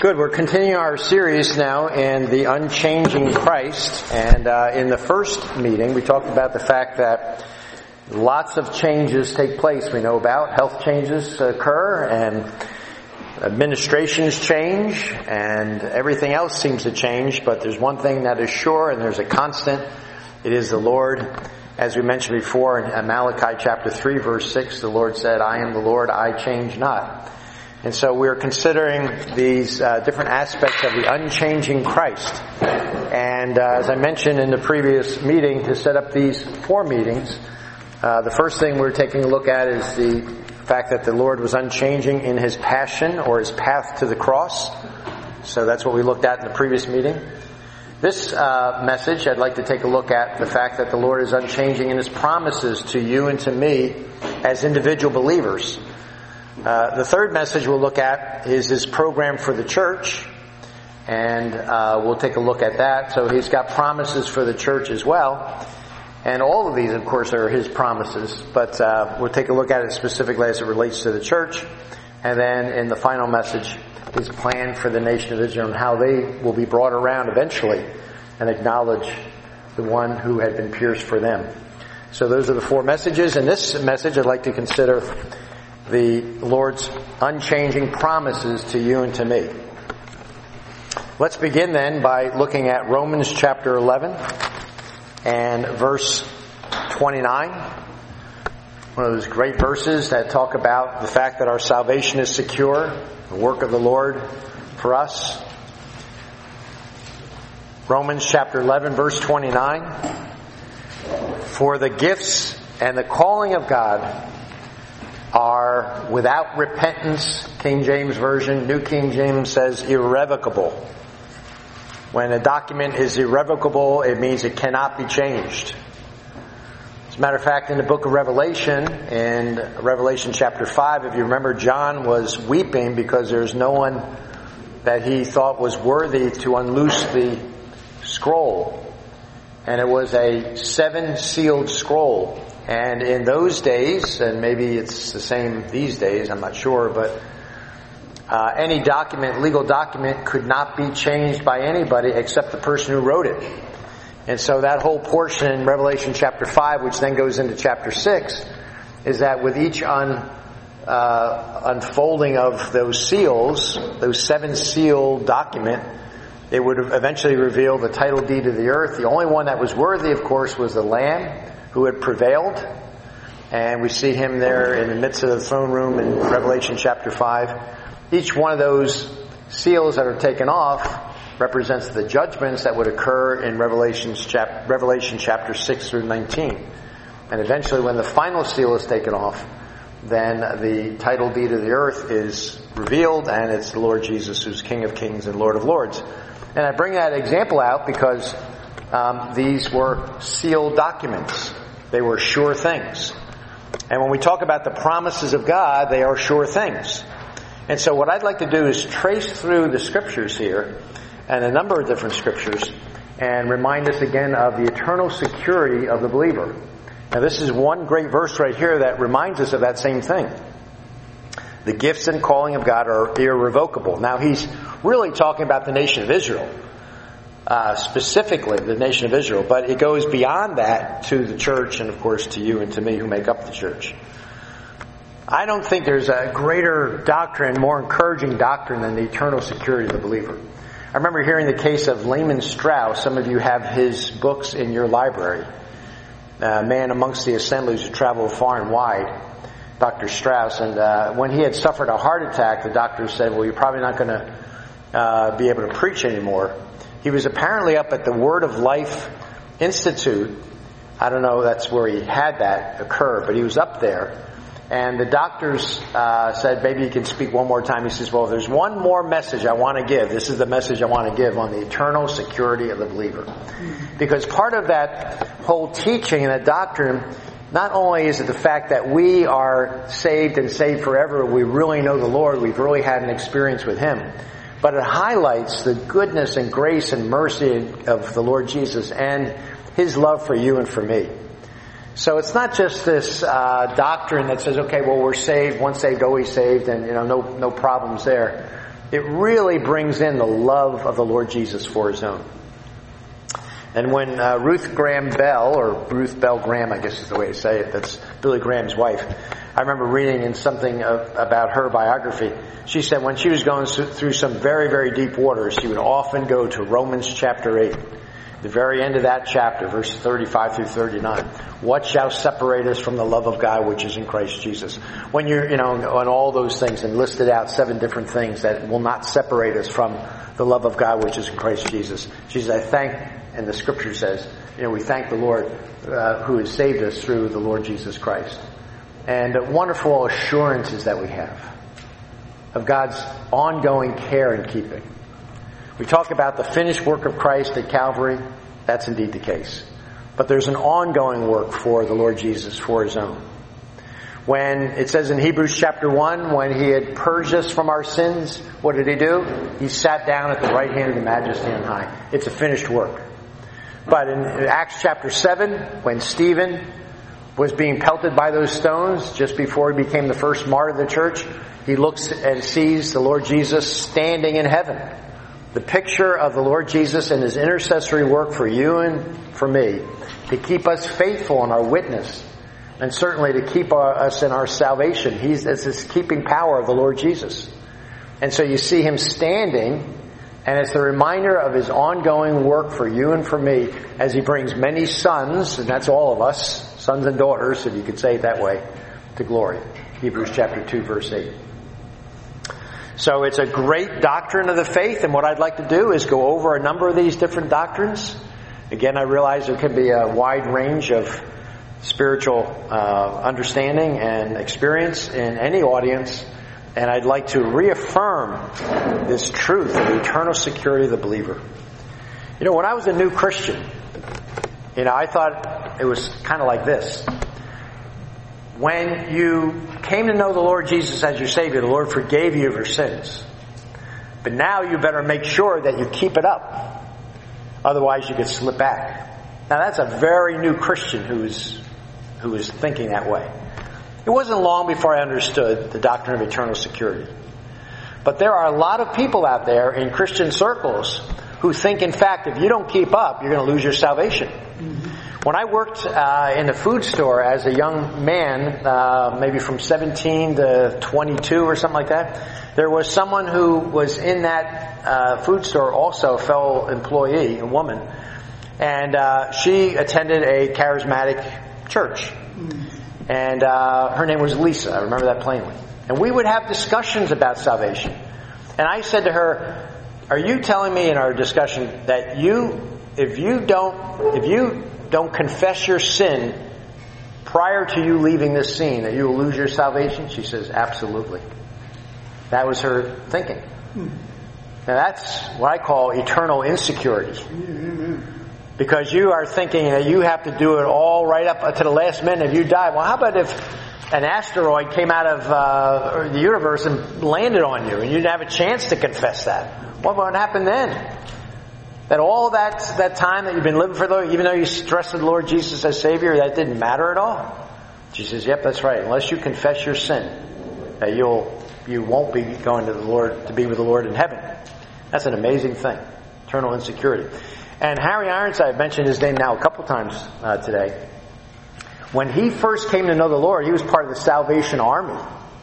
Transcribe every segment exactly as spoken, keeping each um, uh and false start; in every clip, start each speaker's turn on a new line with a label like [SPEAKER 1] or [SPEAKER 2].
[SPEAKER 1] Good. We're continuing our series now in the Unchanging Christ. And uh, in the first meeting, we talked about the fact that lots of changes take place. We know about health changes occur and administrations change and everything else seems to change. But there's one thing that is sure and there's a constant. It is the Lord. As we mentioned before in Malachi chapter three, verse six, the Lord said, I am the Lord, I change not. And so we're considering these uh, different aspects of the unchanging Christ. And uh, as I mentioned in the previous meeting, to set up these four meetings, uh, the first thing we're taking a look at is the fact that the Lord was unchanging in His passion or His path to the cross. So that's what we looked at in the previous meeting. This uh, message, I'd like to take a look at the fact that the Lord is unchanging in His promises to you and to me as individual believers. Uh, the third message we'll look at is His program for the church, and uh, we'll take a look at that. So He's got promises for the church as well, and all of these, of course, are His promises, but uh, we'll take a look at it specifically as it relates to the church, and then in the final message, His plan for the nation of Israel and how they will be brought around eventually and acknowledge the one who had been pierced for them. So those are the four messages. In this message, I'd like to consider the Lord's unchanging promises to you and to me. Let's begin then by looking at Romans chapter eleven and verse twenty-nine. One of those great verses that talk about the fact that our salvation is secure, the work of the Lord for us. Romans chapter eleven, verse twenty-nine. For the gifts and the calling of God are without repentance, King James Version. New King James says irrevocable. When a document is irrevocable, it means it cannot be changed. As a matter of fact, in the book of Revelation, in Revelation chapter five, if you remember, John was weeping because there's no one that he thought was worthy to unloose the scroll. And it was a seven-sealed scroll. And in those days, and maybe it's the same these days, I'm not sure, but uh, any document, legal document, could not be changed by anybody except the person who wrote it. And so that whole portion in Revelation chapter five, which then goes into chapter six, is that with each un, uh, unfolding of those seals, those seven-seal document, it would eventually reveal the title deed of the earth. The only one that was worthy, of course, was the Lamb, who had prevailed. And we see Him there in the midst of the throne room in Revelation chapter five. Each one of those seals that are taken off represents the judgments that would occur in Revelation chapter, Revelation chapter six through nineteen. And eventually when the final seal is taken off, then the title deed of the earth is revealed, and it's the Lord Jesus who's King of Kings and Lord of Lords. And I bring that example out because um, these were sealed documents. They were sure things. And when we talk about the promises of God, they are sure things. And so what I'd like to do is trace through the scriptures here, and a number of different scriptures, and remind us again of the eternal security of the believer. Now this is one great verse right here that reminds us of that same thing. The gifts and calling of God are irrevocable. Now he's really talking about the nation of Israel. Uh, specifically the nation of Israel, but it goes beyond that to the church and of course to you and to me who make up the church. I don't think there's a greater doctrine, more encouraging doctrine than the eternal security of the believer. I remember hearing the case of Lehman Strauss. Some of you have his books in your library. A man amongst the assemblies who traveled far and wide, Doctor Strauss, and uh, when he had suffered a heart attack, the doctor said, well, you're probably not going to uh, be able to preach anymore. He was apparently up at the Word of Life Institute. I don't know that's where he had that occur, but he was up there. And the doctors uh, said, maybe you can speak one more time. He says, well, there's one more message I want to give. This is the message I want to give on the eternal security of the believer. Because part of that whole teaching and that doctrine, not only is it the fact that we are saved and saved forever, we really know the Lord, we've really had an experience with Him, but it highlights the goodness and grace and mercy of the Lord Jesus and His love for you and for me. So it's not just this uh, doctrine that says, okay, well, we're saved, once saved, always saved, and you know, no no problems there. it really brings in the love of the Lord Jesus for his own. And when uh, Ruth Graham Bell, or Ruth Bell Graham, I guess is the way to say it, that's Billy Graham's wife, I remember reading in something of, about her biography, she said when she was going through some very, very deep waters, she would often go to Romans chapter eight. The very end of that chapter, verses thirty-five through thirty-nine. What shall separate us from the love of God which is in Christ Jesus? When you're, you know, on all those things and listed out seven different things that will not separate us from the love of God which is in Christ Jesus. She says, I thank, and the scripture says, you know, we thank the Lord uh, who has saved us through the Lord Jesus Christ. And uh, wonderful assurances that we have of God's ongoing care and keeping. We talk about the finished work of Christ at Calvary. That's indeed the case. But there's an ongoing work for the Lord Jesus for his own. When it says in Hebrews chapter one, when he had purged us from our sins, what did he do? He sat down at the right hand of the Majesty on high. It's a finished work. But in Acts chapter seven, when Stephen was being pelted by those stones just before he became the first martyr of the church, he looks and sees the Lord Jesus standing in heaven. The picture of the Lord Jesus and his intercessory work for you and for me to keep us faithful in our witness and certainly to keep our, us in our salvation. He's, it's this keeping power of the Lord Jesus. And so you see him standing, and it's a reminder of his ongoing work for you and for me as he brings many sons, and that's all of us, sons and daughters, if you could say it that way, to glory. Hebrews chapter two, verse eight. So it's a great doctrine of the faith, and what I'd like to do is go over a number of these different doctrines. Again, I realize there can be a wide range of spiritual uh, understanding and experience in any audience, and I'd like to reaffirm this truth of the eternal security of the believer. You know, when I was a new Christian, you know, I thought it was kind of like this. When you came to know the Lord Jesus as your Savior, the Lord forgave you of your sins. But now you better make sure that you keep it up. Otherwise you could slip back. Now that's a very new Christian who's who is thinking that way. It wasn't long before I understood the doctrine of eternal security. But there are a lot of people out there in Christian circles who think, in fact, if you don't keep up, you're going to lose your salvation. Mm-hmm. When I worked uh, in the food store as a young man, uh, maybe from seventeen to twenty-two or something like that, there was someone who was in that uh, food store, also a fellow employee, a woman, and uh, she attended a charismatic church. And uh, her name was Lisa. I remember that plainly. And we would have discussions about salvation. And I said to her, are you telling me in our discussion that you, if you don't, if you don't confess your sin prior to you leaving this scene, that you will lose your salvation? She says, absolutely. That was her thinking. Now that's what I call eternal insecurity. Because you are thinking that you have to do it all right up to the last minute if you die. Well, how about if an asteroid came out of uh, the universe and landed on you and you didn't have a chance to confess that? What would happen then? That all that that time that you've been living for the Lord, even though you trusted the Lord Jesus as Savior, that didn't matter at all? She says, yep, that's right. Unless you confess your sin, that you'll you won't be going to the Lord to be with the Lord in heaven. That's an amazing thing. Eternal insecurity. And Harry Ironside, I've mentioned his name now a couple times uh, today. When he first came to know the Lord, he was part of the Salvation Army.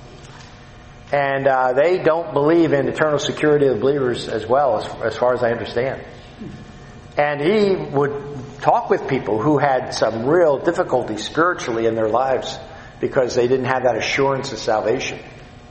[SPEAKER 1] And uh, they don't believe in eternal security of the believers as well, as, as far as I understand. And he would talk with people who had some real difficulty spiritually in their lives because they didn't have that assurance of salvation.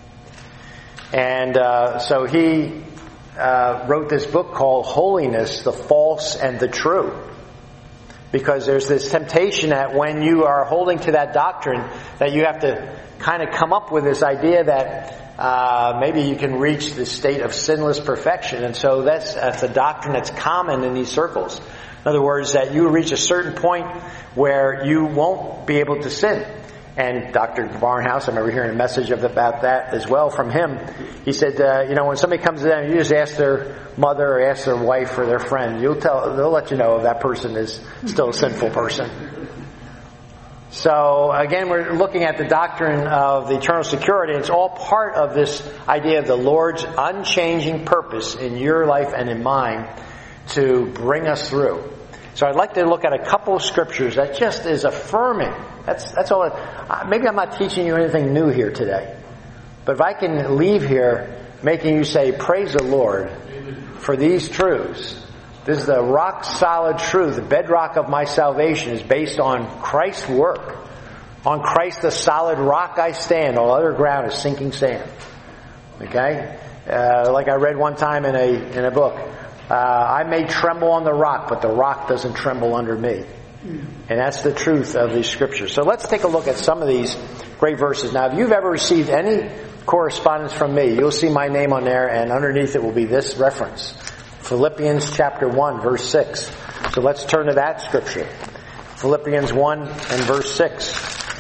[SPEAKER 1] And uh, so he uh, wrote this book called Holiness, the False and the True. Because there's this temptation that when you are holding to that doctrine, that you have to kind of come up with this idea that uh, maybe you can reach the state of sinless perfection. And so that's, that's a doctrine that's common in these circles. In other words, that you reach a certain point where you won't be able to sin. And Doctor Barnhouse, I remember hearing a message of, about that as well from him. He said, uh, you know, when somebody comes to them, you just ask their mother or ask their wife or their friend. You'll tell, they'll let you know if that person is still a sinful person. So again, we're looking at the doctrine of the eternal security. It's all part of this idea of the Lord's unchanging purpose in your life and in mine to bring us through. So I'd like to look at a couple of scriptures that just is affirming. That's that's all. It, maybe I'm not teaching you anything new here today, but if I can leave here making you say, "Praise the Lord for these truths." This is the rock solid truth. The bedrock of my salvation is based on Christ's work. On Christ the solid rock I stand. All other ground is sinking sand. Okay? Uh, like I read one time in a in a book. Uh, I may tremble on the rock, but the rock doesn't tremble under me. And that's the truth of these scriptures. So let's take a look at some of these great verses. Now, if you've ever received any correspondence from me, you'll see my name on there, and underneath it will be this reference. Philippians chapter one, verse six. So let's turn to that scripture. Philippians one and verse six.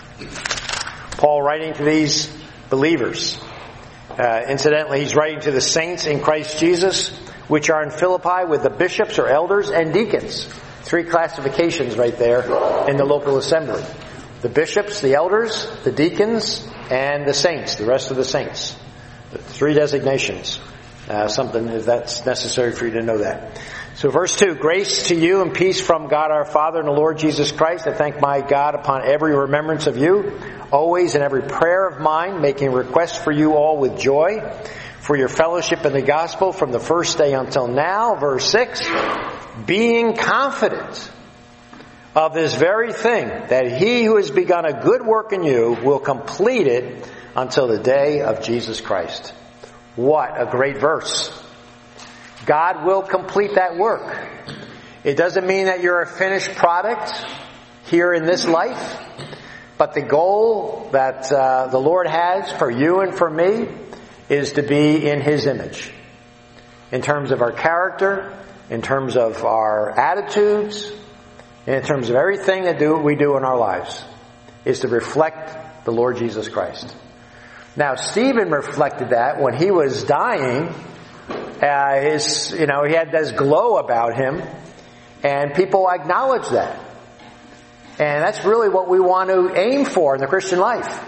[SPEAKER 1] Paul writing to these believers. Uh, incidentally, he's writing to the saints in Christ Jesus, which are in Philippi with the bishops or elders and deacons. Three classifications right there in the local assembly. The bishops, the elders, the deacons, and the saints, the rest of the saints. The three designations. Uh, something if that's necessary for you to know that. So verse two, grace to you and peace from God our Father and the Lord Jesus Christ. I thank my God upon every remembrance of you, always in every prayer of mine, making requests for you all with joy, for your fellowship in the gospel from the first day until now. Verse six, being confident of this very thing, that he who has begun a good work in you will complete it until the day of Jesus Christ. What a great verse. God will complete that work. It doesn't mean that you're a finished product here in this life, but the goal that uh, the Lord has for you and for me is to be in His image. In terms of our character, in terms of our attitudes, in terms of everything that do, we do in our lives, is to reflect the Lord Jesus Christ. Now, Stephen reflected that when he was dying. Uh, his, you know, he had this glow about him, and people acknowledge that. And that's really what we want to aim for in the Christian life.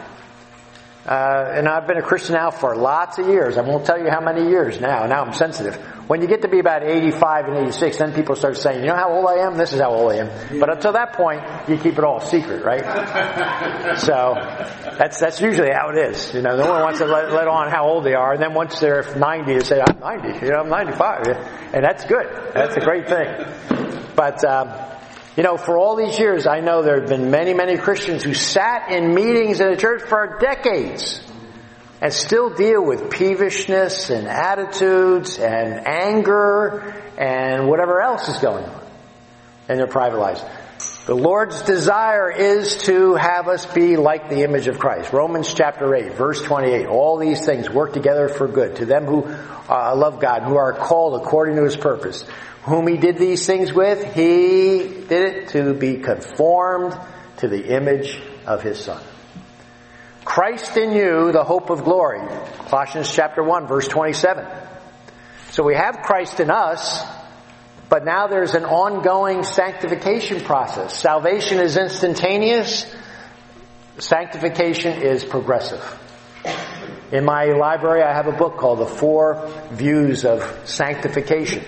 [SPEAKER 1] Uh, and I've been a Christian now for lots of years. I won't tell you how many years now. Now I'm sensitive. When you get to be about eighty-five and eighty-six, then people start saying, you know how old I am? This is how old I am. But until that point, you keep it all secret, right? So that's that's usually how it is. You know, no one wants to let, let on how old they are. And then once they're ninety, they say, I'm ninety. You know, I'm ninety-five. And that's good. That's a great thing. But, um, you know, for all these years, I know there have been many, many Christians who sat in meetings in a church for decades and still deal with peevishness and attitudes and anger and whatever else is going on in their private lives. The Lord's desire is to have us be like the image of Christ. Romans chapter eight, verse twenty-eight. All these things work together for good to them who uh, love God, who are called according to His purpose. Whom He did these things with, He did it to be conformed to the image of His Son. Christ in you, the hope of glory. Colossians chapter one, verse twenty-seven. So we have Christ in us, but now there's an ongoing sanctification process. Salvation is instantaneous. Sanctification is progressive. In my library, I have a book called The Four Views of Sanctification.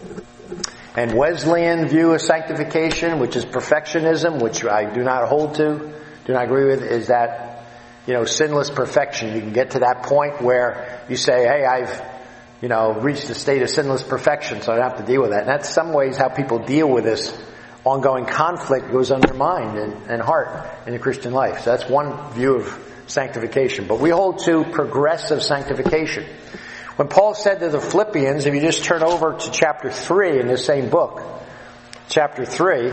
[SPEAKER 1] And Wesleyan view of sanctification, which is perfectionism, which I do not hold to, do not agree with, is that, you know, sinless perfection. You can get to that point where you say, hey, I've, you know, reached a state of sinless perfection, so I don't have to deal with that. And that's some ways how people deal with this ongoing conflict that goes on their mind and, and heart in the Christian life. So that's one view of sanctification. But we hold to progressive sanctification. When Paul said to the Philippians, if you just turn over to chapter three in this same book, chapter three,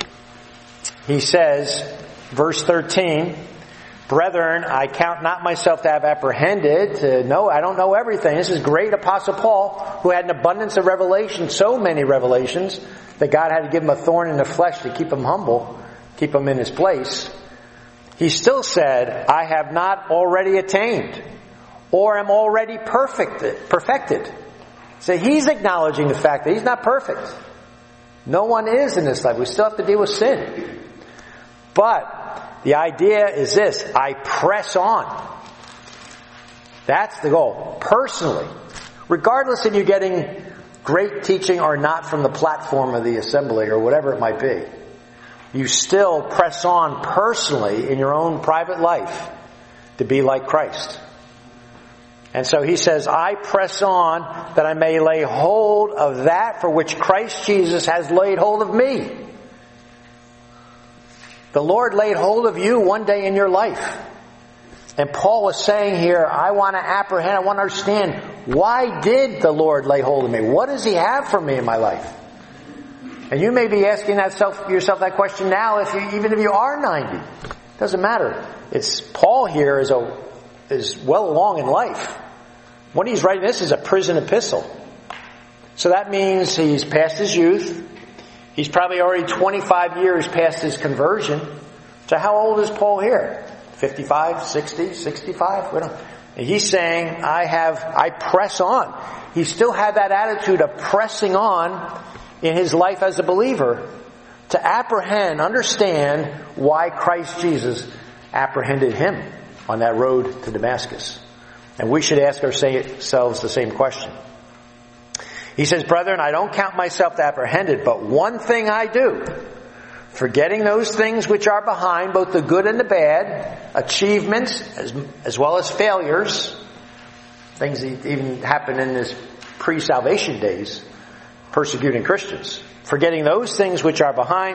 [SPEAKER 1] he says, verse thirteen, brethren, I count not myself to have apprehended, to know, I don't know everything. This is great Apostle Paul, who had an abundance of revelation, so many revelations, that God had to give him a thorn in the flesh to keep him humble, keep him in his place. He still said, I have not already attained, or am already perfected. perfected. So he's acknowledging the fact that he's not perfect. No one is in this life. We still have to deal with sin. But The idea is this: I press on. That's the goal. Personally. Regardless of you getting great teaching or not from the platform of the assembly or whatever it might be, you still press on personally in your own private life to be like Christ. And so he says, I press on that I may lay hold of that for which Christ Jesus has laid hold of me. The Lord laid hold of you one day in your life. And Paul was saying here, I want to apprehend, I want to understand, why did the Lord lay hold of me? What does he have for me in my life? And you may be asking that self, yourself that question now, if you, even if you are ninety. It doesn't matter. It's Paul here is a is well along in life. When he's writing this is a prison epistle. So that means he's past his youth. He's probably already twenty-five years past his conversion. So how old is Paul here? fifty-five, sixty, sixty-five? We don't. And he's saying, I have, I press on. He still had that attitude of pressing on in his life as a believer to apprehend, understand why Christ Jesus apprehended him on that road to Damascus. And we should ask ourselves the same question. He says, brethren, I don't count myself apprehended, but one thing I do, forgetting those things which are behind, both the good and the bad, achievements as, as well as failures, things that even happen in this pre-salvation days, persecuting Christians. Forgetting those things which are behind,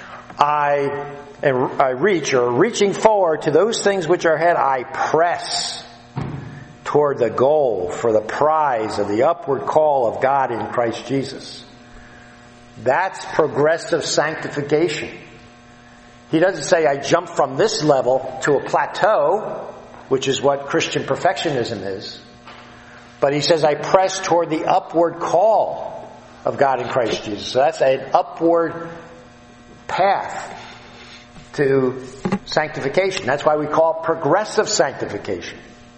[SPEAKER 1] I, I reach, or reaching forward to those things which are ahead, I press toward the goal for the prize of the upward call of God in Christ Jesus. That's progressive sanctification. He doesn't say I jump from this level to a plateau, which is what Christian perfectionism is. But he says I press toward the upward call of God in Christ Jesus. So that's an upward path to sanctification. That's why we call it progressive sanctification.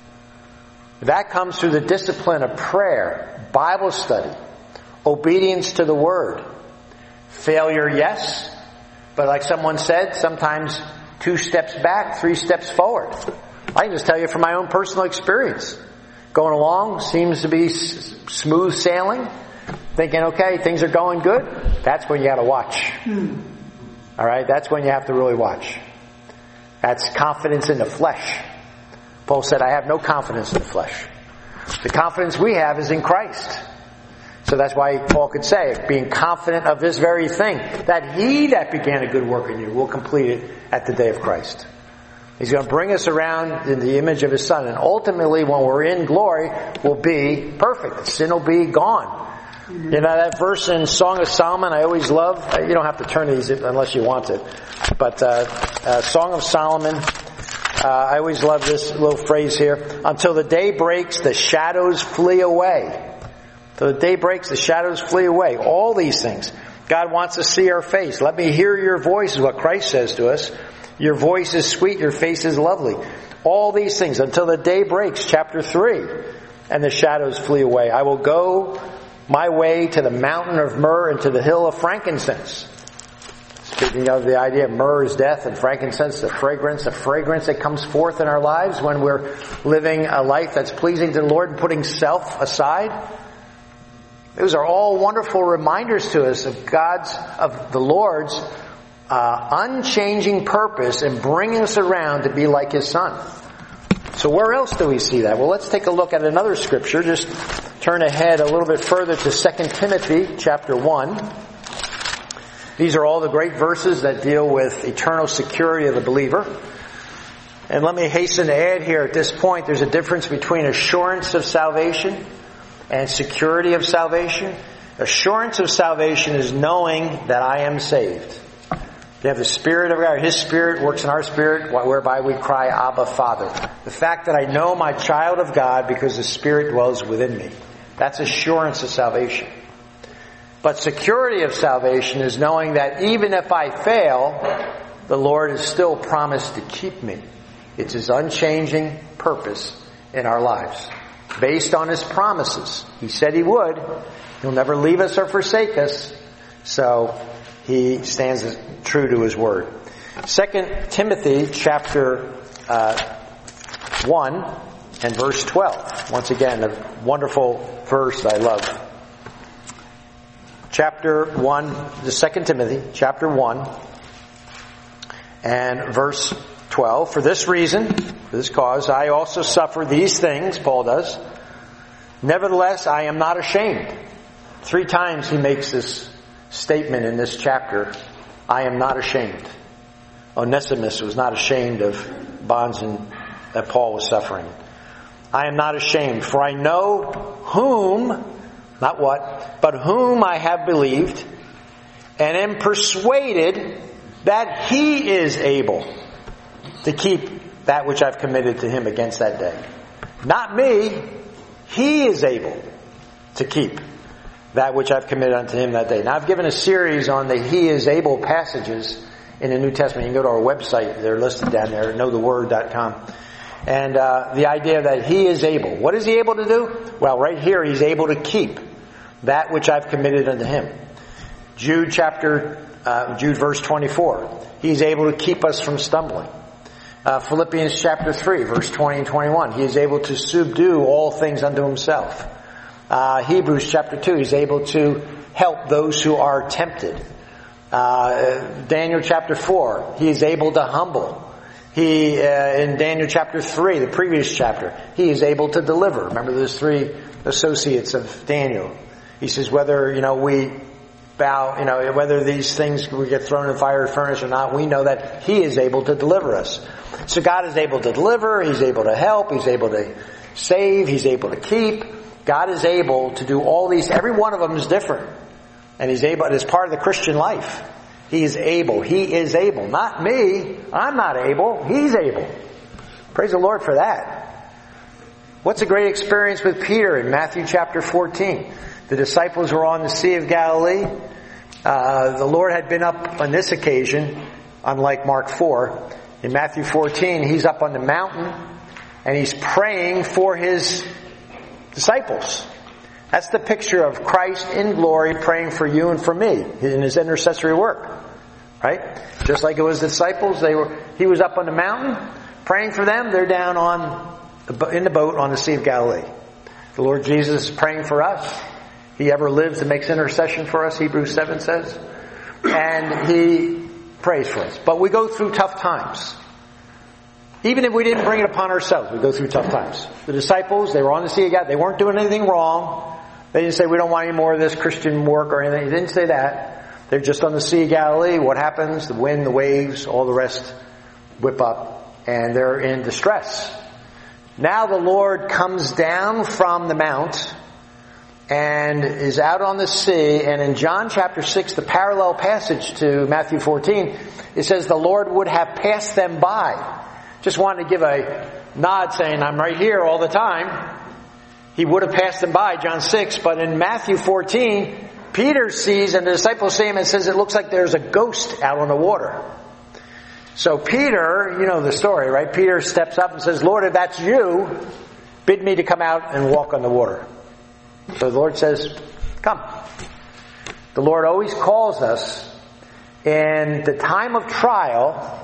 [SPEAKER 1] That comes through the discipline of prayer, Bible study, obedience to the Word. Failure, yes. But like someone said, sometimes two steps back, three steps forward. I can just tell you from my own personal experience. Going along seems to be s- smooth sailing. Thinking, okay, things are going good. That's when you got to watch. All right? That's when you have to really watch. That's confidence in the flesh. Paul said, I have no confidence in the flesh. The confidence we have is in Christ. So that's why Paul could say, being confident of this very thing, that he that began a good work in you will complete it at the day of Christ. He's going to bring us around in the image of his Son. And ultimately, when we're in glory, we'll be perfect. Sin will be gone. Mm-hmm. You know, that verse in Song of Solomon I always love. You don't have to turn to these unless you want to. But uh, uh, Song of Solomon, uh, I always love this little phrase here. Until the day breaks, the shadows flee away. Till the day breaks, the shadows flee away. All these things. God wants to see our face. Let me hear your voice is what Christ says to us. Your voice is sweet, your face is lovely. All these things until the day breaks, chapter three, and the shadows flee away. I will go my way to the mountain of myrrh and to the hill of frankincense. Speaking of the idea of myrrh is death and frankincense, the fragrance, the fragrance that comes forth in our lives when we're living a life that's pleasing to the Lord and putting self aside. Those are all wonderful reminders to us of God's, of the Lord's uh, unchanging purpose in bringing us around to be like His Son. So where else do we see that? Well, let's take a look at another scripture. Just turn ahead a little bit further to Second Timothy chapter one. These are all the great verses that deal with eternal security of the believer. And let me hasten to add here at this point, there's a difference between assurance of salvation and security of salvation. Assurance of salvation is knowing that I am saved. You have the Spirit of God. His Spirit works in our spirit, whereby we cry, Abba, Father. The fact that I know I'm a child of God because the Spirit dwells within me. That's assurance of salvation. But security of salvation is knowing that even if I fail, the Lord has still promised to keep me. It's His unchanging purpose in our lives. Based on His promises. He said He would. He'll never leave us or forsake us. So He stands true to His word. Second Timothy chapter uh, one and verse twelve. Once again, a wonderful verse I love. Chapter one, the Second Timothy chapter one and verse twelve. For this reason, for this cause, I also suffer these things, Paul does. Nevertheless, I am not ashamed. Three times he makes this statement in this chapter. I am not ashamed. Onesimus was not ashamed of bonds in, that Paul was suffering. I am not ashamed, for I know whom, not what, but whom I have believed, and am persuaded that he is able to keep that which I've committed to him against that day. Not me, he is able to keep that which I've committed unto him that day. Now I've given a series on the he is able passages in the New Testament. You can go to our website, they're listed down there, know the word dot com. And uh, the idea that he is able. What is he able to do? Well, right here, he's able to keep that which I've committed unto him. Jude chapter, uh, Jude verse twenty-four. He's able to keep us from stumbling. Uh, Philippians chapter three, verse twenty and twenty-one. He is able to subdue all things unto himself. Uh, Hebrews chapter two. He's able to help those who are tempted. Uh, Daniel chapter four, he is able to humble. He, uh, in Daniel chapter three, the previous chapter, he is able to deliver. Remember those three associates of Daniel. He says whether, you know, we bow, you know, whether these things we get thrown in the fiery furnace or not, we know that he is able to deliver us. So God is able to deliver, he's able to help, he's able to save, he's able to keep. God is able to do all these, every one of them is different. And he's able, it's part of the Christian life. He is able. He is able. Not me. I'm not able. He's able. Praise the Lord for that. What's a great experience with Peter in Matthew chapter fourteen? The disciples were on the Sea of Galilee. Uh, the Lord had been up on this occasion, unlike Mark four. In Matthew fourteen, he's up on the mountain and he's praying for his disciples. That's the picture of Christ in glory praying for you and for me in his intercessory work. Right? Just like it was the disciples, they were, he was up on the mountain praying for them. They're down on in the boat on the Sea of Galilee. The Lord Jesus is praying for us. He ever lives and makes intercession for us, Hebrews seven says. And he prays for us. But we go through tough times. Even if we didn't bring it upon ourselves, we go through tough times. The disciples, they were on the Sea of Galilee. They weren't doing anything wrong. They didn't say, we don't want any more of this Christian work or anything. They didn't say that. They're just on the Sea of Galilee. What happens? The wind, the waves, all the rest whip up. And they're in distress. Now the Lord comes down from the mount and is out on the sea. And in John chapter six, the parallel passage to Matthew fourteen, it says the Lord would have passed them by. Just wanted to give a nod saying, I'm right here all the time. He would have passed them by, John six. But in Matthew fourteen, Peter sees and the disciples see him and says it looks like there's a ghost out on the water. So Peter, you know the story, right? Peter steps up and says, Lord, if that's you, bid me to come out and walk on the water. So the Lord says, come. The Lord always calls us in the time of trial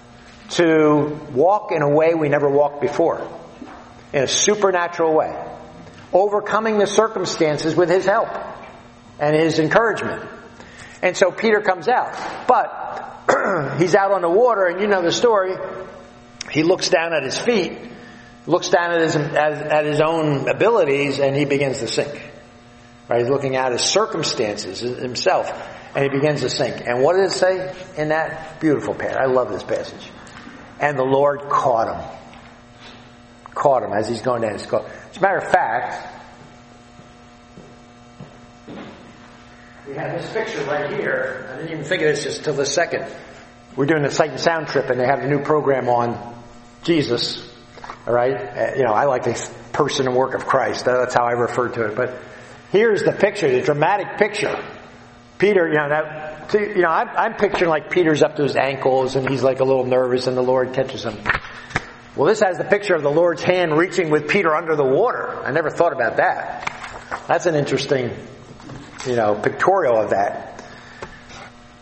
[SPEAKER 1] to walk in a way we never walked before. In a supernatural way. Overcoming the circumstances with his help and his encouragement. And so Peter comes out. But he's out on the water, and you know the story. He looks down at his feet, looks down at his, at, at his own abilities, and he begins to sink. Right? He's looking at his circumstances himself, and he begins to sink. And what does it say in that beautiful passage? I love this passage. And the Lord caught him. Caught him as he's going down his coat. As a matter of fact, we have this picture right here. I didn't even think of this just till this second. We're doing the Sight and Sound trip, and they have a new program on Jesus. All right, uh, you know, I like the person and work of Christ. That's how I refer to it. But here's the picture, the dramatic picture. Peter, you know, that, you know, I'm, I'm picturing like Peter's up to his ankles, and he's like a little nervous, and the Lord catches him. Well, this has the picture of the Lord's hand reaching with Peter under the water. I never thought about that. That's an interesting, you know, pictorial of that.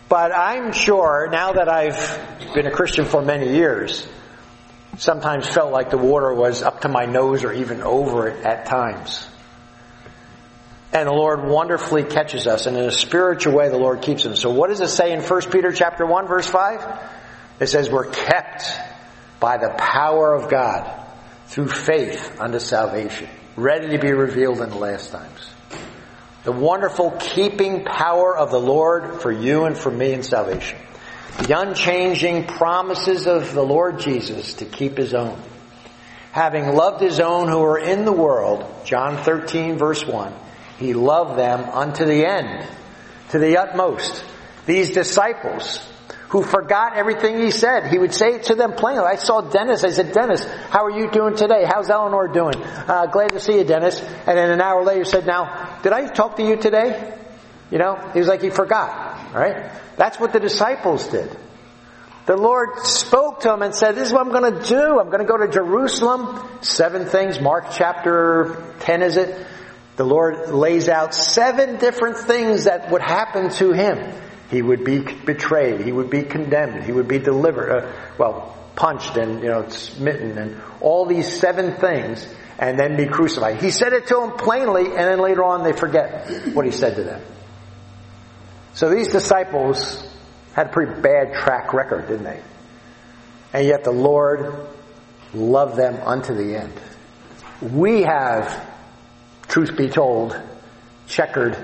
[SPEAKER 1] But I'm sure, now that I've been a Christian for many years, sometimes felt like the water was up to my nose or even over it at times. And the Lord wonderfully catches us, and in a spiritual way the Lord keeps us. So what does it say in First Peter chapter one, verse five? It says we're kept by the power of God through faith unto salvation, ready to be revealed in the last times. The wonderful keeping power of the Lord for you and for me in salvation. The unchanging promises of the Lord Jesus to keep His own. Having loved His own who are in the world, John thirteen verse one, He loved them unto the end, to the utmost. These disciples who forgot everything He said, He would say it to them plainly. I saw Dennis. I said, Dennis, how are you doing today? How's Eleanor doing? Uh, glad to see you, Dennis. And then an hour later he said, now, did I talk to you today? You know, he was like he forgot. Right? That's what the disciples did. The Lord spoke to them and said, this is what I'm going to do. I'm going to go to Jerusalem. Seven things. Mark chapter ten, is it? The Lord lays out seven different things that would happen to Him. He would be betrayed. He would be condemned. He would be delivered, uh, well, punched and, you know, smitten and all these seven things, and then be crucified. He said it to them plainly, and then later on they forget what He said to them. So these disciples had a pretty bad track record, didn't they? And yet the Lord loved them unto the end. We have, truth be told, checkered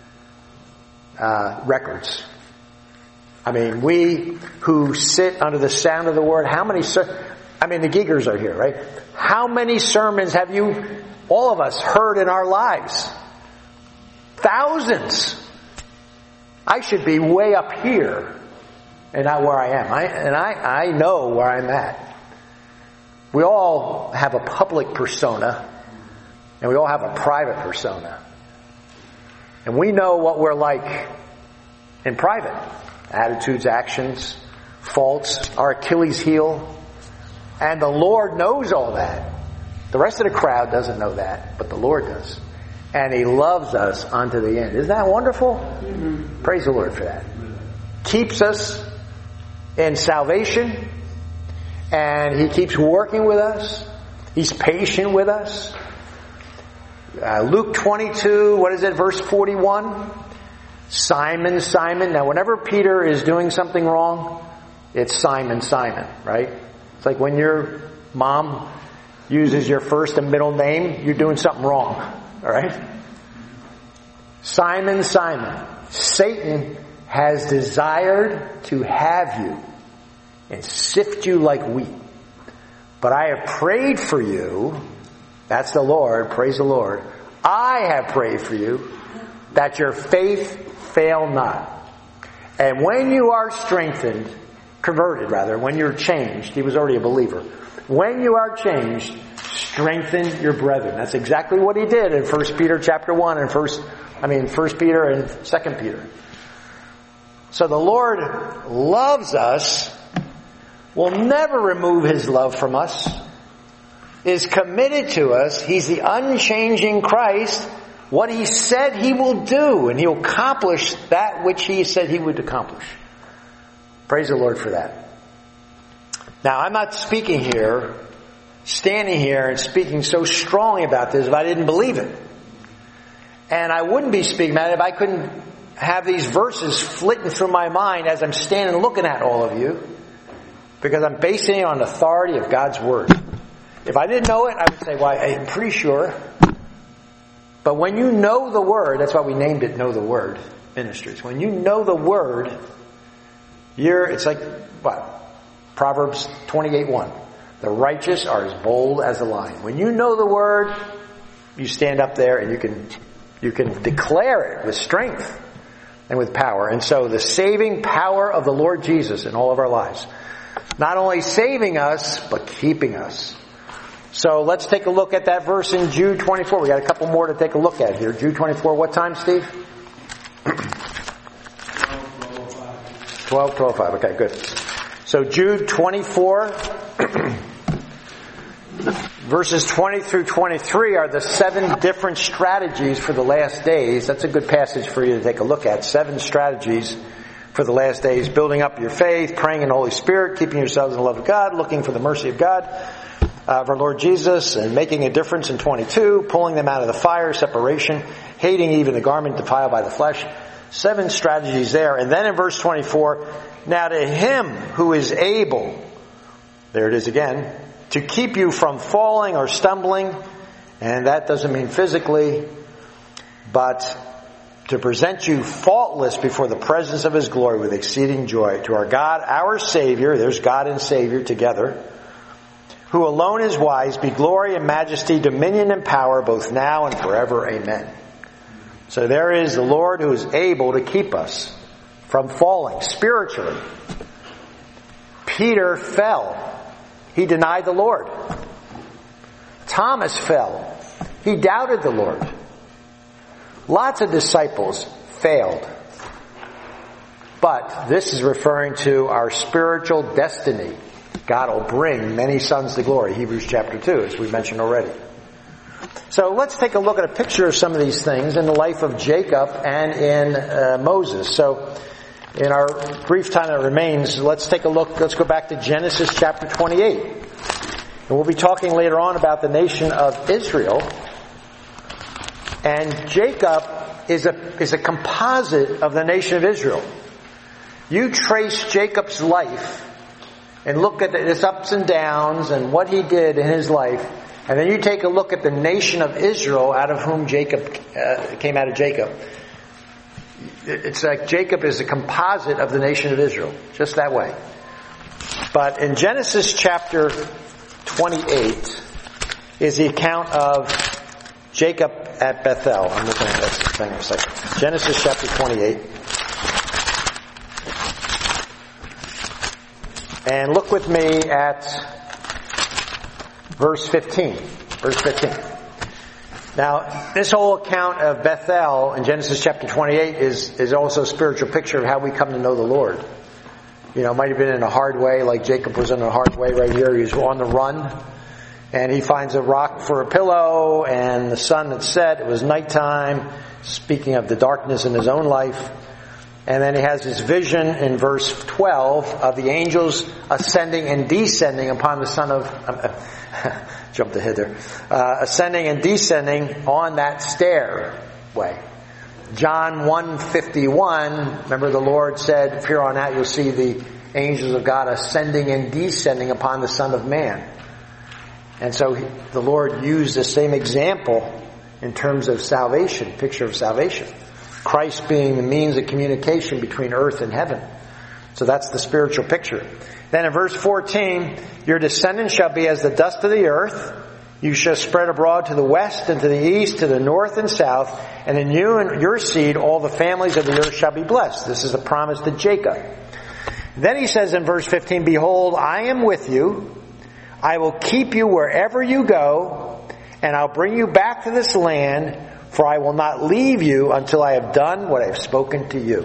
[SPEAKER 1] uh, records. I mean, we who sit under the sound of the word, how many, ser- I mean, the Giegers are here, right? How many sermons have you, all of us, heard in our lives? Thousands. I should be way up here and not where I am. I, and I, I know where I'm at. We all have a public persona and we all have a private persona. And we know what we're like in private. Attitudes, actions, faults, our Achilles heel. And the Lord knows all that. The rest of the crowd doesn't know that, but the Lord does. And He loves us unto the end. Isn't that wonderful? Mm-hmm. Praise the Lord for that. Keeps us in salvation. And He keeps working with us. He's patient with us. Uh, Luke twenty-two, what is it, verse forty-one? Simon, Simon. Now, whenever Peter is doing something wrong, it's Simon, Simon, right? It's like when your mom uses your first and middle name, you're doing something wrong, all right? Simon, Simon. Satan has desired to have you and sift you like wheat. But I have prayed for you. That's the Lord. Praise the Lord. I have prayed for you that your faith fail not. And when you are strengthened, converted rather, when you're changed, he was already a believer. When you are changed, strengthen your brethren. That's exactly what he did in First Peter chapter one and first, I mean First Peter and Second Peter. So the Lord loves us, will never remove His love from us, is committed to us. He's the unchanging Christ. What He said He will do, and He'll accomplish that which He said He would accomplish. Praise the Lord for that. Now, I'm not speaking here, standing here and speaking so strongly about this if I didn't believe it. And I wouldn't be speaking about it if I couldn't have these verses flitting through my mind as I'm standing looking at all of you, because I'm basing it on the authority of God's Word. If I didn't know it, I would say, well, I'm pretty sure. But when you know the Word, that's why we named it Know the Word Ministries. When you know the Word, you're, it's like, what? Proverbs twenty-eight one. The righteous are as bold as a lion. When you know the Word, you stand up there and you can, you can declare it with strength and with power. And so the saving power of the Lord Jesus in all of our lives. Not only saving us, but keeping us. So let's take a look at that verse in Jude twenty-four. We got a couple more to take a look at here. Jude twenty-four, what time, Steve? twelve, twelve, five. Okay, good. So Jude twenty-four, verses twenty through twenty-three are the seven different strategies for the last days. That's a good passage for you to take a look at. Seven strategies for the last days, building up your faith, praying in the Holy Spirit, keeping yourselves in the love of God, looking for the mercy of God, uh, of our Lord Jesus, and making a difference in twenty-two, pulling them out of the fire, separation, hating even the garment defiled by the flesh. Seven strategies there. And then in verse twenty-four, now to him who is able, there it is again, to keep you from falling or stumbling, and that doesn't mean physically, but to present you faultless before the presence of his glory with exceeding joy. To our God, our Savior, there's God and Savior together, who alone is wise, be glory and majesty, dominion and power, both now and forever. Amen. So there is the Lord who is able to keep us from falling spiritually. Peter fell. He denied the Lord. Thomas fell. He doubted the Lord. Lots of disciples failed. But this is referring to our spiritual destiny. God will bring many sons to glory. Hebrews chapter two, as we mentioned already. So let's take a look at a picture of some of these things in the life of Jacob and in uh, Moses. So in our brief time that remains, let's take a look. Let's go back to Genesis chapter twenty-eight. And we'll be talking later on about the nation of Israel. And Jacob is a, is a composite of the nation of Israel. You trace Jacob's life and look at his ups and downs and what he did in his life. And then you take a look at the nation of Israel out of whom Jacob uh, came out of Jacob. It's like Jacob is a composite of the nation of Israel. Just that way. But in Genesis chapter twenty-eight is the account of Jacob at Bethel. I'm looking at this thing in a second. Genesis chapter twenty-eight. And look with me at verse fifteen. Verse fifteen. Now, this whole account of Bethel in Genesis chapter twenty-eight is, is also a spiritual picture of how we come to know the Lord. You know, it might have been in a hard way, like Jacob was in a hard way right here. He was on the run. And he finds a rock for a pillow, and the sun had set. It was nighttime, speaking of the darkness in his own life. And then he has this vision in verse twelve of the angels ascending and descending upon the son of... Uh, jumped ahead there. Uh, ascending and descending on that stairway. John one fifty-one, remember the Lord said, from here on out you'll see the angels of God ascending and descending upon the Son of Man. And so he, the Lord used the same example in terms of salvation, picture of salvation. Christ being the means of communication between earth and heaven. So that's the spiritual picture. Then in verse fourteen, your descendants shall be as the dust of the earth. You shall spread abroad to the west and to the east, to the north and south. And in you and your seed, all the families of the earth shall be blessed. This is a promise to Jacob. Then he says in verse fifteen, behold, I am with you. I will keep you wherever you go, and I'll bring you back to this land, for I will not leave you until I have done what I have spoken to you.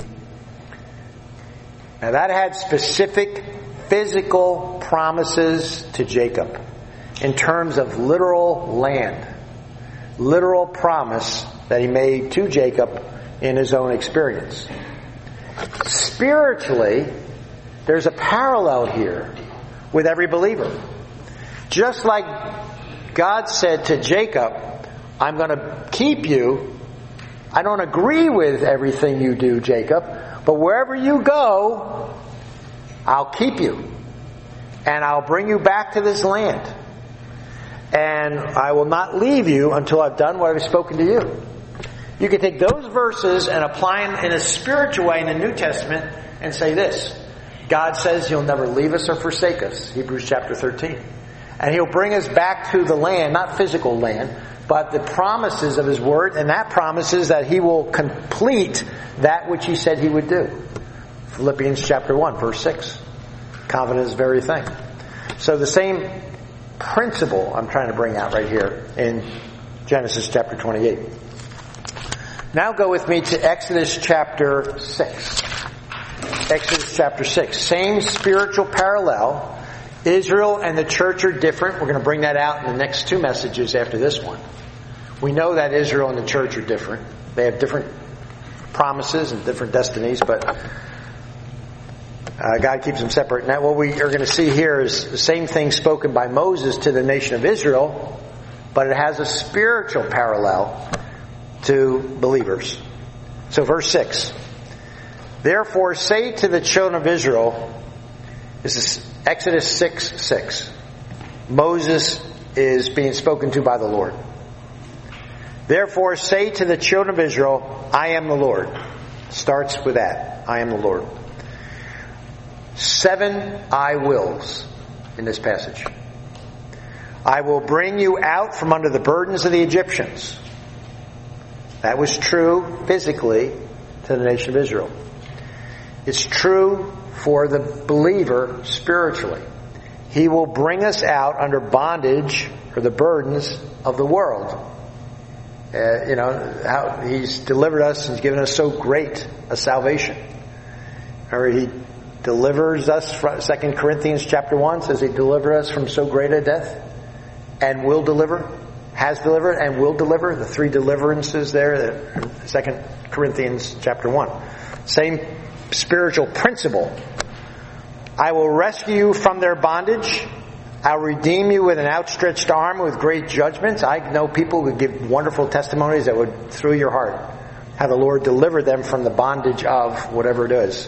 [SPEAKER 1] Now that had specific physical promises to Jacob in terms of literal land. Literal promise that he made to Jacob in his own experience. Spiritually, there's a parallel here with every believer. Just like God said to Jacob, I'm going to keep you. I don't agree with everything you do, Jacob, but wherever you go, I'll keep you. And I'll bring you back to this land. And I will not leave you until I've done what I've spoken to you. You can take those verses and apply them in a spiritual way in the New Testament and say this. God says He'll never leave us or forsake us. Hebrews chapter thirteen. And He'll bring us back to the land, not physical land, but the promises of His Word. And that promises that He will complete that which He said He would do. Philippians chapter one, verse six. Confidence, very thing. So the same principle I'm trying to bring out right here in Genesis chapter twenty-eight. Now go with me to Exodus chapter six. Exodus chapter six. Same spiritual parallel. Israel and the church are different. We're going to bring that out in the next two messages after this one. We know that Israel and the church are different. They have different promises and different destinies, but Uh, God keeps them separate. Now what we are going to see here is the same thing spoken by Moses to the nation of Israel, but it has a spiritual parallel to believers. So verse six. Therefore say to the children of Israel, this is Exodus six six. Moses is being spoken to by the Lord. Therefore say to the children of Israel, I am the Lord. Starts with that. I am the Lord. Seven I wills in this passage. I will bring you out from under the burdens of the Egyptians. That was true physically to the nation of Israel. It's true for the believer spiritually. He will bring us out under bondage or the burdens of the world. Uh, you know, how He's delivered us and He's given us so great a salvation. Or He delivers us from, Second Corinthians chapter one says He delivered us from so great a death and will deliver, has delivered and will deliver. The three deliverances there, Second Corinthians chapter one. Same spiritual principle. I will rescue you from their bondage. I'll redeem you with an outstretched arm with great judgments. I know people who give wonderful testimonies that would thrill your heart. How the Lord delivered them from the bondage of whatever it is.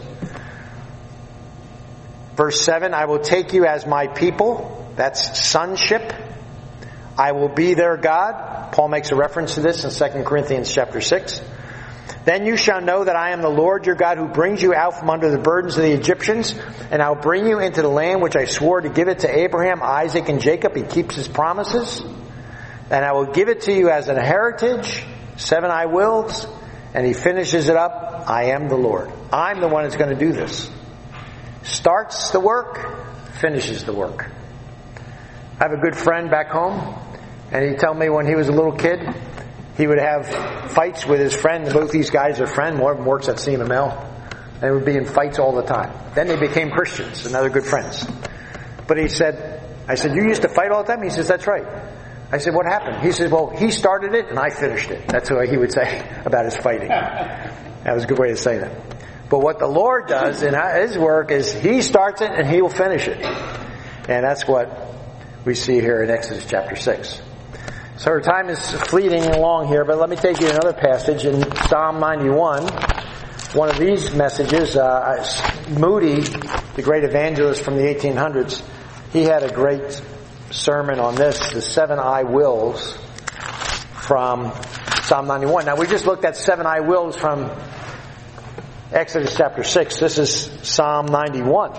[SPEAKER 1] Verse seven, I will take you as my people. That's sonship. I will be their God. Paul makes a reference to this in Second Corinthians chapter six. Then you shall know that I am the Lord your God who brings you out from under the burdens of the Egyptians, and I'll bring you into the land which I swore to give it to Abraham, Isaac, and Jacob. He keeps his promises. And I will give it to you as an heritage. Seven I wills. And he finishes it up. I am the Lord. I'm the one that's going to do this. Starts the work, finishes the work. I have a good friend back home, and he told me when he was a little kid, he would have fights with his friend. Both these guys are friends. One of them works at C M M L. They would be in fights all the time. Then they became Christians, and now they're good friends. But he said, I said, you used to fight all the time? He says, that's right. I said, what happened? He says, well, he started it and I finished it. That's what he would say about his fighting. That was a good way to say that. But what the Lord does in His work is He starts it and He will finish it. And that's what we see here in Exodus chapter six. So our time is fleeting along here, but let me take you to another passage in Psalm ninety-one. One of these messages, uh, Moody, the great evangelist from the eighteen hundreds, he had a great sermon on this, the seven I wills from Psalm ninety-one. Now we just looked at seven I wills from Exodus chapter six. This is Psalm ninety-one.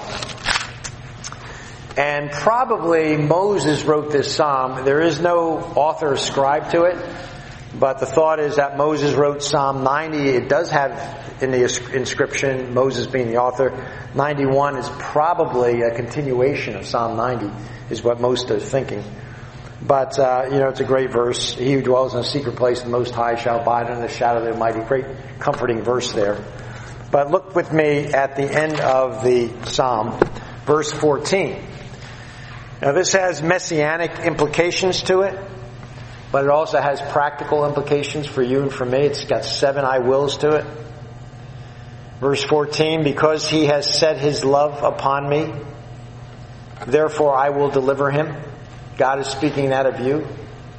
[SPEAKER 1] And probably Moses wrote this psalm. There is no author ascribed to it, but the thought is that Moses wrote Psalm ninety. It does have in the inscription, Moses being the author. ninety-one is probably a continuation of Psalm ninety, is what most are thinking. But, uh, you know, it's a great verse. He who dwells in a secret place, the Most High shall abide under the shadow of the Almighty. Great comforting verse there. But look with me at the end of the psalm, verse fourteen. Now this has messianic implications to it, but it also has practical implications for you and for me. It's got seven I wills to it. Verse fourteen, because he has set his love upon me, therefore I will deliver him. God is speaking that of you.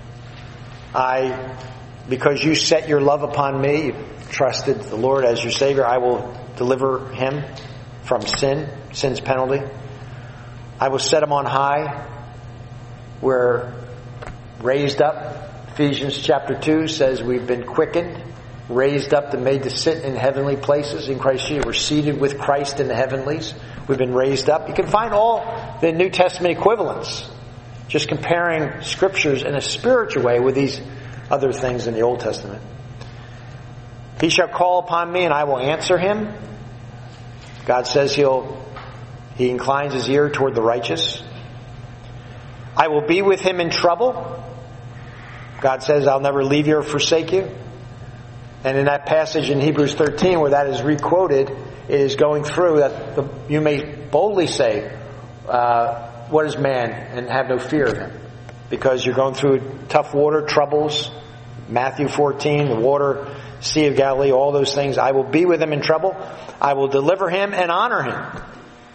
[SPEAKER 1] I, because you set your love upon me, you trusted the Lord as your Savior, I will deliver him from sin, sin's penalty. I will set him on high. We're raised up. Ephesians chapter two says we've been quickened, raised up and made to sit in heavenly places in Christ Jesus. We're seated with Christ in the heavenlies. We've been raised up. You can find all the New Testament equivalents, just comparing scriptures in a spiritual way with these other things in the Old Testament. He shall call upon me and I will answer him. God says he'll He inclines his ear toward the righteous. I will be with him in trouble. God says, I'll never leave you or forsake you. And in that passage in Hebrews thirteen where that is requoted, it is going through that the, you may boldly say, uh, what is man? And have no fear of him. Because you're going through tough water, troubles. Matthew fourteen, the water, Sea of Galilee, all those things. I will be with him in trouble. I will deliver him and honor him.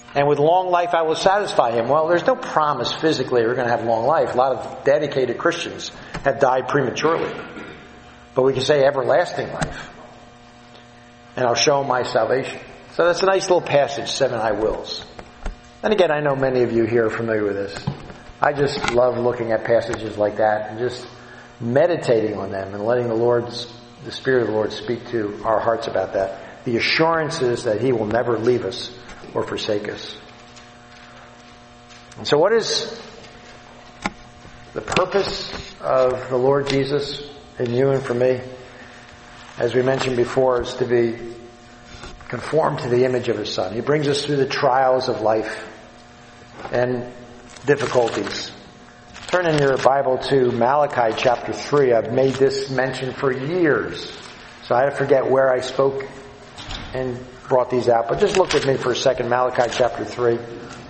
[SPEAKER 1] And with long life I will satisfy him. Well, there's no promise physically we're going to have long life. A lot of dedicated Christians have died prematurely. But we can say everlasting life. And I'll show him my salvation. So that's a nice little passage, seven I wills. And again, I know many of you here are familiar with this. I just love looking at passages like that and just meditating on them and letting the Lord's, the Spirit of the Lord speak to our hearts about that. The assurance is that he will never leave us or forsake us. And so what is the purpose of the Lord Jesus in you and for me? As we mentioned before, is to be conformed to the image of his Son. He brings us through the trials of life and difficulties. Turn in your Bible to Malachi chapter three. I've made this mention for years, so I had to forget where I spoke and brought these out. But just look with me for a second, Malachi chapter three.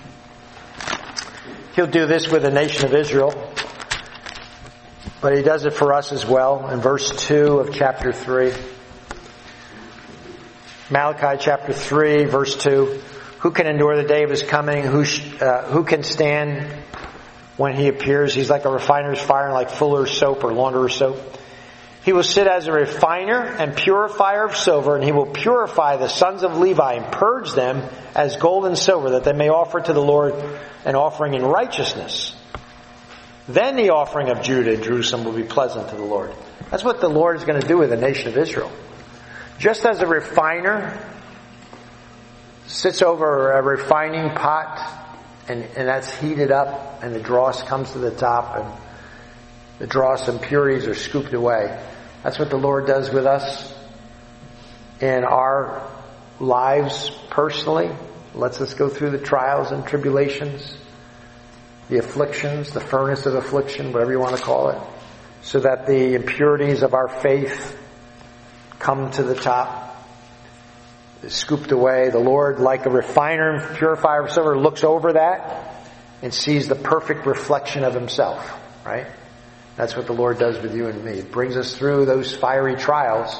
[SPEAKER 1] He'll do this with the nation of Israel, but he does it for us as well in verse two of chapter three. Malachi chapter three, verse two. Who can endure the day of his coming? Who sh- uh, who can stand when he appears? He's like a refiner's fire, like fuller's soap or launderer's soap. He will sit as a refiner and purifier of silver, and he will purify the sons of Levi and purge them as gold and silver, that they may offer to the Lord an offering in righteousness. Then the offering of Judah and Jerusalem will be pleasant to the Lord. That's what the Lord is going to do with the nation of Israel. Just as a refiner sits over a refining pot and, and that's heated up and the dross comes to the top and the dross impurities are scooped away. That's what the Lord does with us in our lives personally. Lets us go through the trials and tribulations, the afflictions, the furnace of affliction, whatever you want to call it, so that the impurities of our faith come to the top, scooped away. The Lord, like a refiner and purifier of silver, looks over that and sees the perfect reflection of himself, right? That's what the Lord does with you and me. It brings us through those fiery trials.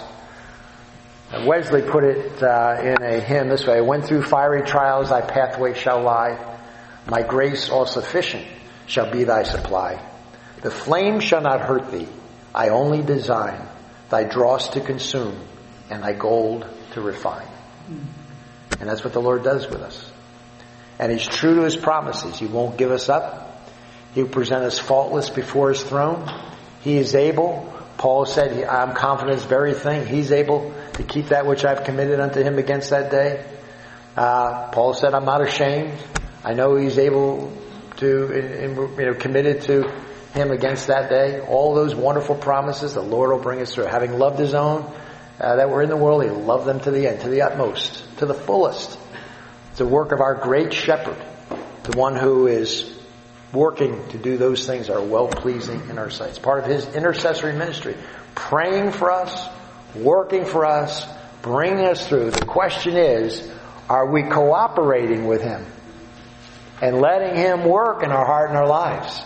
[SPEAKER 1] And Wesley put it uh, in a hymn this way: when through fiery trials thy pathway shall lie, my grace all sufficient shall be thy supply. The flame shall not hurt thee, I only design thy dross to consume and thy gold to refine. And that's what the Lord does with us. And he's true to his promises. He won't give us up. He'll present us faultless before his throne. He is able. Paul said, I'm confident in this very thing. He's able to keep that which I've committed unto him against that day. Uh, Paul said, I'm not ashamed. I know he's able to, in, in, you know, committed to him against that day. All those wonderful promises the Lord will bring us through. Having loved his own uh, that were in the world, he'll love them to the end, to the utmost, to the fullest. It's a work of our great shepherd, the one who is working to do those things that are well-pleasing in our sight. It's part of his intercessory ministry, praying for us, working for us, bringing us through. The question is, are we cooperating with him and letting him work in our heart and our lives?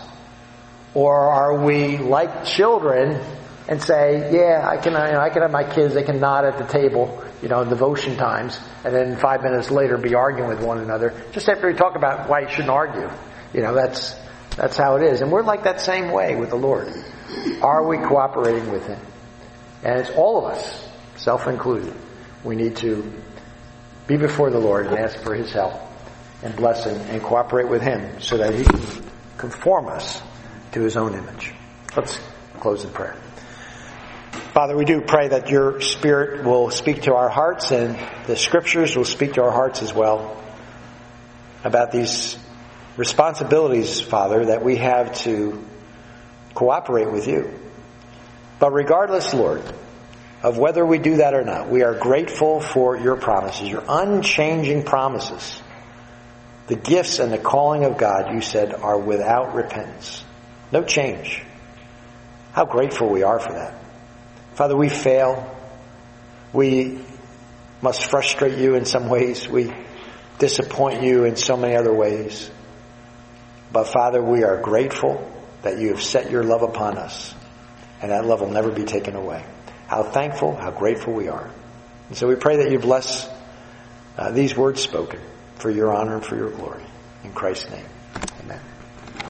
[SPEAKER 1] Or are we like children and say, yeah, I can, you know, I can have my kids, they can nod at the table, you know, in devotion times, and then five minutes later be arguing with one another, just after we talk about why you shouldn't argue. You know, that's, that's how it is. And we're like that same way with the Lord. Are we cooperating with him? And it's all of us, self-included. We need to be before the Lord and ask for his help and blessing and cooperate with him so that he can conform us to his own image. Let's close in prayer. Father, we do pray that your Spirit will speak to our hearts and the Scriptures will speak to our hearts as well about these responsibilities, Father, that we have to cooperate with you. But regardless, Lord, of whether we do that or not, we are grateful for your promises, your unchanging promises. The gifts and the calling of God, you said, are without repentance. No change. How grateful we are for that. Father, we fail. We must frustrate you in some ways. We disappoint you in so many other ways. But Father, we are grateful that you have set your love upon us. And that love will never be taken away. How thankful, how grateful we are. And so we pray that you bless uh, these words spoken. for your honor and for your glory. In Christ's name.